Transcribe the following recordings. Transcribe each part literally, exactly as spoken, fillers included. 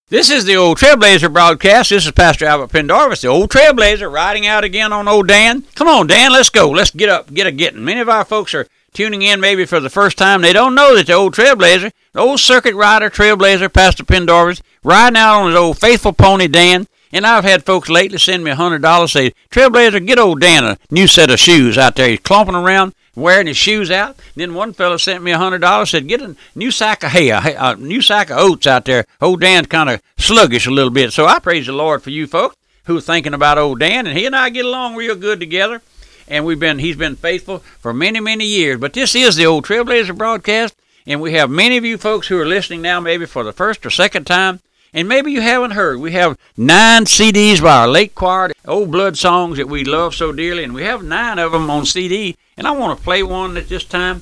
This is the Old Trailblazer broadcast. This is Pastor Albert Pendarvis, the Old Trailblazer, riding out again on old Dan. Come on, Dan, let's go. Let's get up, get a getting. Many of our folks are tuning in maybe for the first time. They don't know that the Old Trailblazer, the old circuit rider, Trailblazer, Pastor Pendarvis, riding out on his old faithful pony, Dan. And I've had folks lately send me one hundred dollars, say, Trailblazer, get old Dan a new set of shoes out there. He's clomping around, wearing his shoes out. Then one fellow sent me one hundred dollars, said, get a new sack of hay, a, a new sack of oats out there. Old Dan's kind of sluggish a little bit. So I praise the Lord for you folks who are thinking about old Dan. And he and I get along real good together. And we've been he's been faithful for many, many years. But this is the Old Trailblazer broadcast. And we have many of you folks who are listening now maybe for the first or second time. And maybe you haven't heard. We have nine C Ds by our late choir, old blood songs that we love so dearly. And we have nine of them on C D. And I want to play one at this time.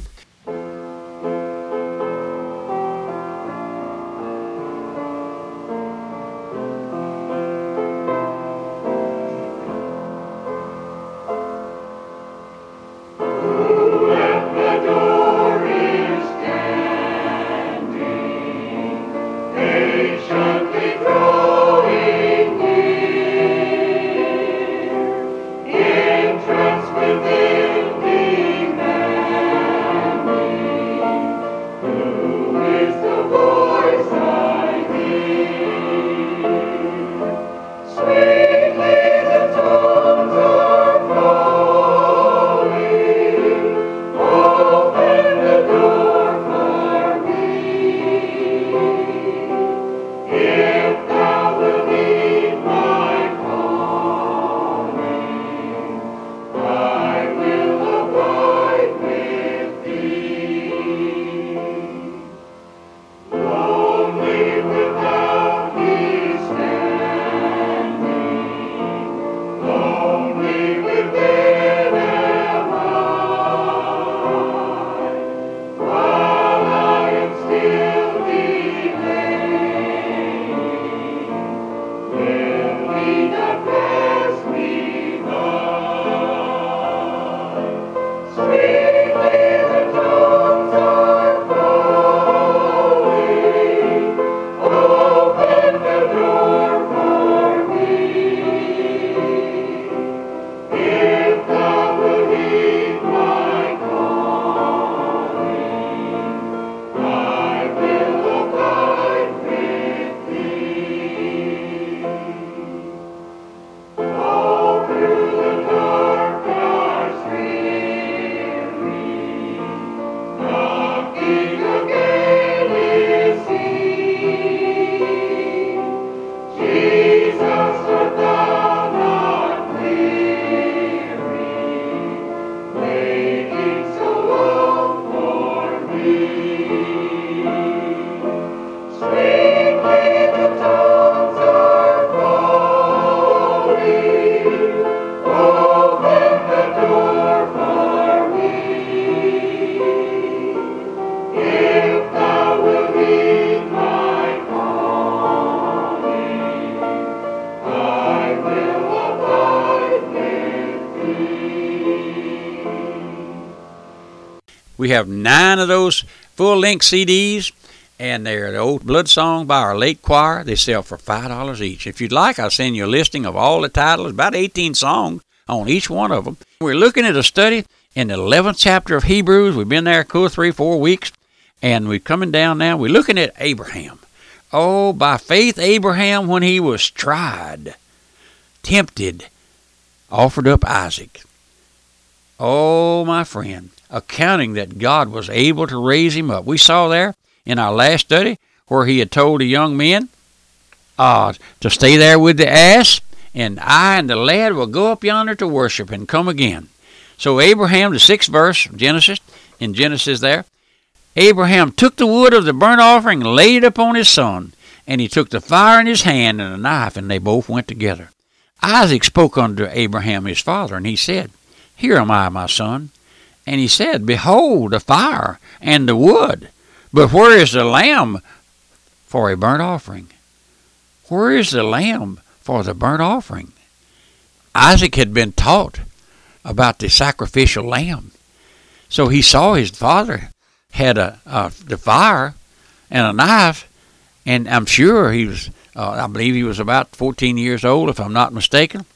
We have nine of those full-length C Ds, and they're the old blood song by our late choir. They sell for five dollars each. If you'd like, I'll send you a listing of all the titles, about eighteen songs on each one of them. We're looking at a study in the eleventh chapter of Hebrews. We've been there two, three, four weeks, and we're coming down now. We're looking at Abraham. Oh, by faith, Abraham, when he was tried, tempted, offered up Isaac. Oh, my friend, accounting that God was able to raise him up. We saw there in our last study where he had told the young men uh, to stay there with the ass, and I and the lad will go up yonder to worship and come again. So Abraham, the sixth verse of Genesis, in Genesis there, Abraham took the wood of the burnt offering and laid it upon his son, and he took the fire in his hand and a knife, and they both went together. Isaac spoke unto Abraham his father, and he said, Here am I, my son. And he said, Behold, the fire and the wood, but where is the lamb for a burnt offering? Where is the lamb for the burnt offering? Isaac had been taught about the sacrificial lamb. So he saw his father had a, a the fire and a knife, and I'm sure he was Uh, I believe he was about fourteen years old, if I'm not mistaken.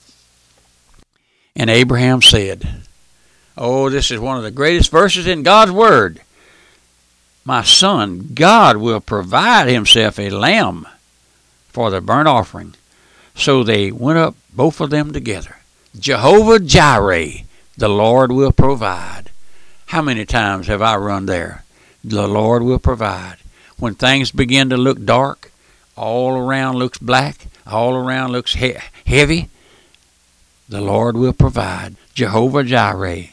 And Abraham said, oh, this is one of the greatest verses in God's Word. My son, God will provide himself a lamb for the burnt offering. So they went up, both of them together. Jehovah Jireh, the Lord will provide. How many times have I run there? The Lord will provide. When things begin to look dark, all around looks black, all around looks he- heavy, the Lord will provide. Jehovah Jireh.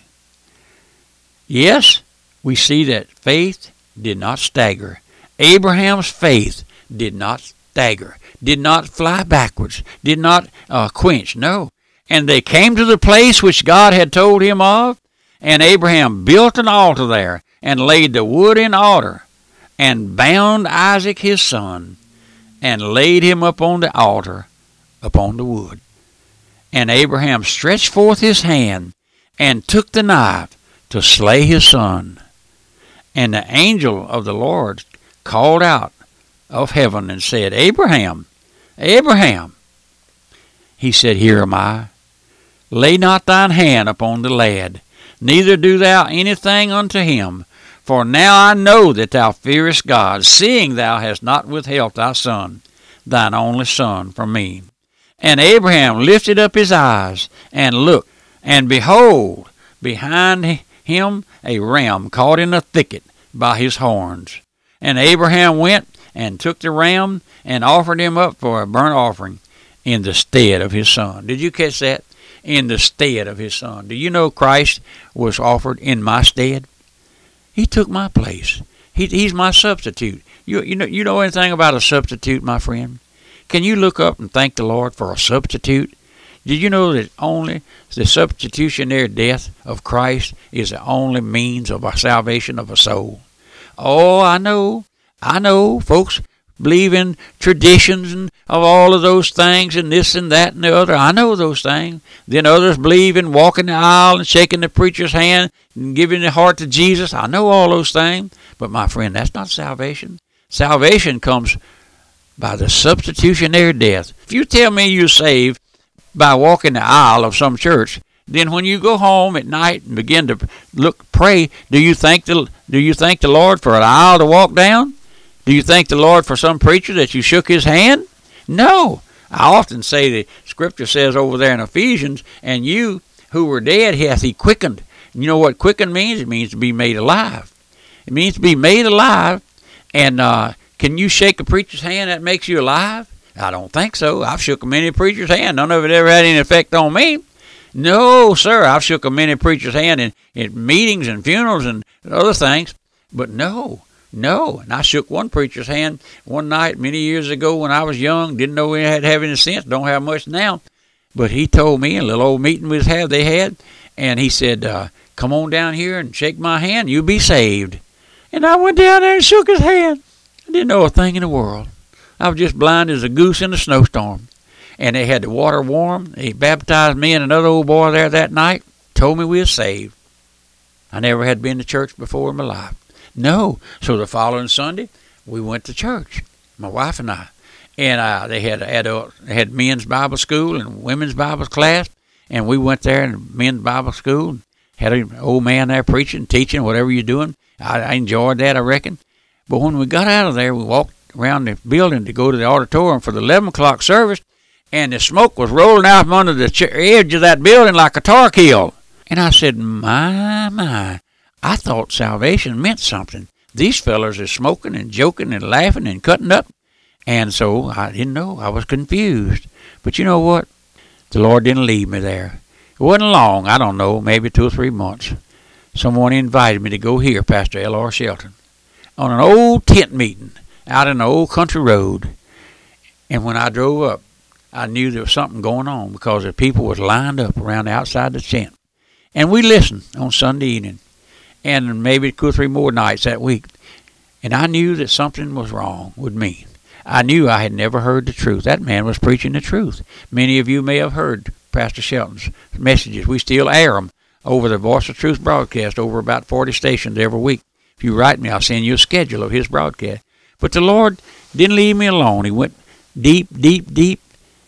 Yes, we see that faith did not stagger. Abraham's faith did not stagger, did not fly backwards, did not uh, quench. No. And they came to the place which God had told him of, and Abraham built an altar there and laid the wood in order and bound Isaac his son and laid him upon the altar upon the wood. And Abraham stretched forth his hand and took the knife to slay his son. And the angel of the Lord called out of heaven and said, Abraham, Abraham. He said, Here am I. Lay not thine hand upon the lad, neither do thou anything unto him. For now I know that thou fearest God, seeing thou hast not withheld thy son, thine only son, from me. And Abraham lifted up his eyes and looked, and behold, behind him a ram caught in a thicket by his horns. And Abraham went and took the ram and offered him up for a burnt offering in the stead of his son. Did you catch that? In the stead of his son. Do you know Christ was offered in my stead? He took my place. He, he's my substitute. You, you know, you know anything about a substitute, my friend? Can you look up and thank the Lord for a substitute? Did you know that only the substitutionary death of Christ is the only means of our salvation of a soul? Oh, I know. I know. Folks believe in traditions and of all of those things and this and that and the other. I know those things. Then others believe in walking the aisle and shaking the preacher's hand and giving the heart to Jesus. I know all those things. But my friend, that's not salvation. Salvation comes by the substitutionary death. If you tell me you're saved by walking the aisle of some church, then when you go home at night and begin to look, pray, do you thank the do you thank the Lord for an aisle to walk down? Do you thank the Lord for some preacher that you shook his hand? No. I often say the Scripture says over there in Ephesians, and you who were dead hath he quickened. You know what quickened means? It means to be made alive. It means to be made alive. And uh, can you shake a preacher's hand that makes you alive? I don't think so. I've shook many preacher's hand. None of it ever had any effect on me. No, sir. I've shook a many preacher's hand in, in meetings and funerals and other things. But no. No, and I shook one preacher's hand one night many years ago when I was young, didn't know he had have any sense, don't have much now. But he told me, a little old meeting we had, they had, and he said, uh, come on down here and shake my hand, you'll be saved. And I went down there and shook his hand. I didn't know a thing in the world. I was just blind as a goose in a snowstorm. And they had the water warm. He baptized me and another old boy there that night, told me we were saved. I never had been to church before in my life. No. So the following Sunday, we went to church, my wife and I. And uh, they had adult, they had men's Bible school and women's Bible class. And we went there in men's Bible school and had an old man there preaching, teaching, whatever you're doing. I, I enjoyed that, I reckon. But when we got out of there, we walked around the building to go to the auditorium for the eleven o'clock service. And the smoke was rolling out from under the ch- edge of that building like a tar kiln. And I said, my, my. I thought salvation meant something. These fellers are smoking and joking and laughing and cutting up. And so I didn't know. I was confused. But you know what? The Lord didn't leave me there. It wasn't long. I don't know, maybe two or three months. Someone invited me to go hear Pastor L R Shelton on an old tent meeting out in the old country road. And when I drove up, I knew there was something going on because the people was lined up around outside the tent. And we listened on Sunday evening. And maybe two or three more nights that week. And I knew that something was wrong with me. I knew I had never heard the truth. That man was preaching the truth. Many of you may have heard Pastor Shelton's messages. We still air them over the Voice of Truth broadcast over about forty stations every week. If you write me, I'll send you a schedule of his broadcast. But the Lord didn't leave me alone. He went deep, deep, deep,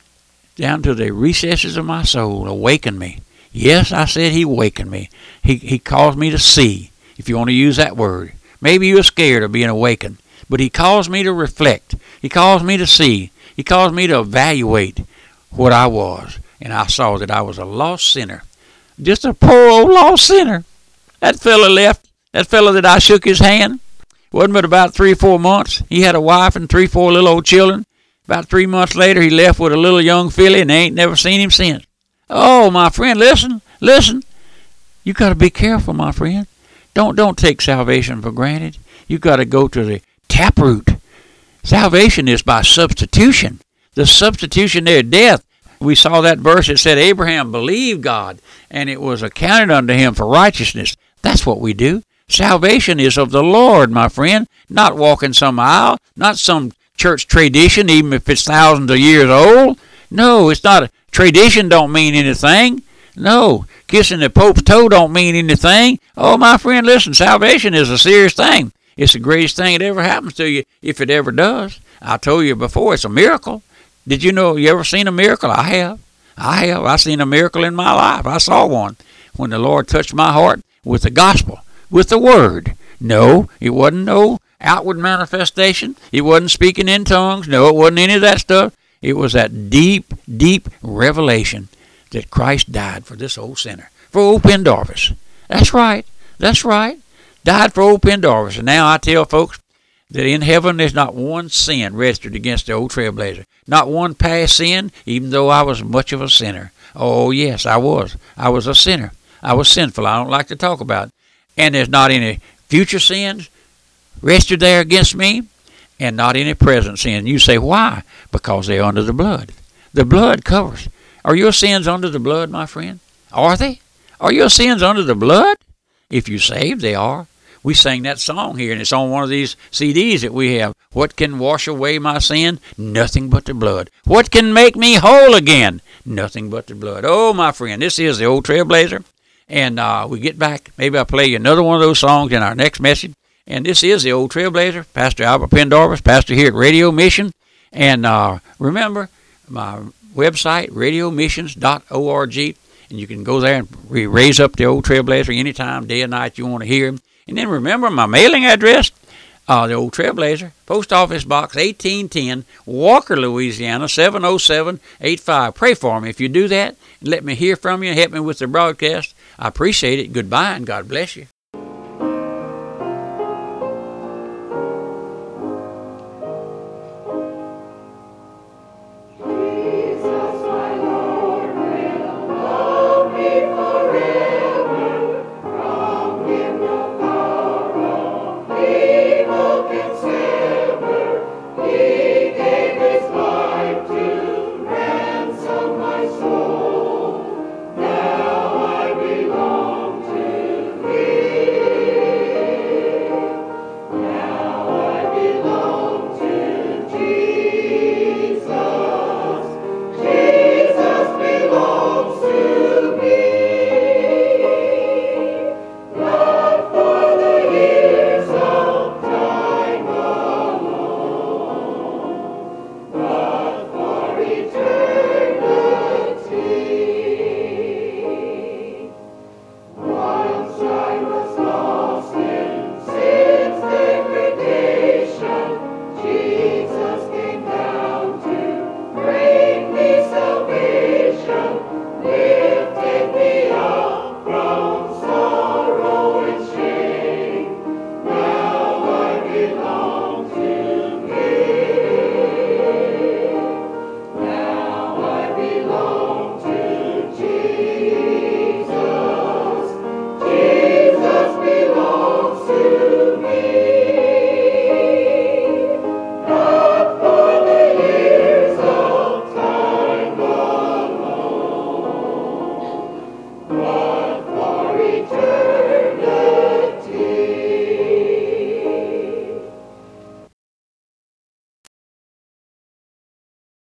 down to the recesses of my soul, awakened me. Yes, I said he awakened me. He, he caused me to see, if you want to use that word. Maybe you're scared of being awakened, but he caused me to reflect. He caused me to see. He caused me to evaluate what I was, and I saw that I was a lost sinner. Just a poor old lost sinner. That fella left. That fella that I shook his hand. Wasn't but about three or four months. He had a wife and three, four little old children. About three months later, he left with a little young filly, and they ain't never seen him since. Oh, my friend, listen, listen. You got to be careful, my friend. Don't don't take salvation for granted. You got to go to the taproot. Salvation is by substitution. The substitution there, death. We saw that verse that said Abraham believed God, and it was accounted unto him for righteousness. That's what we do. Salvation is of the Lord, my friend, not walking some aisle, not some church tradition, even if it's thousands of years old. No, it's not. A tradition don't mean anything. No, kissing the Pope's toe don't mean anything. Oh, my friend, listen, salvation is a serious thing. It's the greatest thing that ever happens to you, if it ever does. I told you before, it's a miracle. Did you know, you ever seen a miracle? I have. I have. I've seen a miracle in my life. I saw one when the Lord touched my heart with the gospel, with the word. No, it wasn't no outward manifestation. It wasn't speaking in tongues. No, it wasn't any of that stuff. It was that deep, deep revelation that Christ died for this old sinner, for old Pendarvis. That's right. That's right. Died for old Pendarvis. And now I tell folks that in heaven there's not one sin registered against the old trailblazer. Not one past sin, even though I was much of a sinner. Oh, yes, I was. I was a sinner. I was sinful. I don't like to talk about it. And there's not any future sins registered there against me, and not any present sin. You say, why? Because they're under the blood. The blood covers. Are your sins under the blood, my friend? Are they? Are your sins under the blood? If you're saved, they are. We sang that song here, and it's on one of these C Ds that we have. What can wash away my sin? Nothing but the blood. What can make me whole again? Nothing but the blood. Oh, my friend, this is the old Trailblazer. And uh, we get back. Maybe I'll play you another one of those songs in our next message. And this is the old Trailblazer, Pastor Albert Pendarvis, pastor here at Radio Mission. And uh, remember, my website, radio missions dot org, and you can go there and re- raise up the old Trailblazer anytime, day or night you want to hear him. And then remember my mailing address, uh, the old Trailblazer, Post Office Box eighteen ten, Walker, Louisiana, seven oh seven eight five. Pray for me if you do that, and let me hear from you, help me with the broadcast. I appreciate it. Goodbye, and God bless you. Wow.